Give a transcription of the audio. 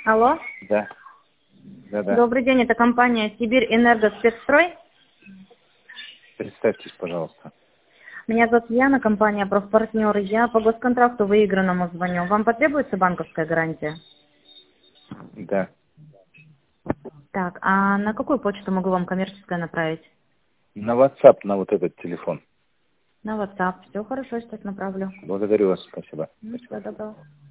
Алло. Да. Да. Добрый день, это компания Сибирь Энерго Спецстрой. Представьтесь, пожалуйста. Меня зовут Яна, компания «Профпартнеры». Я по госконтракту выигранному звоню. Вам потребуется банковская гарантия? Да. Так, а на какую почту могу вам коммерческое направить? На WhatsApp, на вот этот телефон. На WhatsApp. Все хорошо, сейчас направлю. Благодарю вас, спасибо. Всего доброго.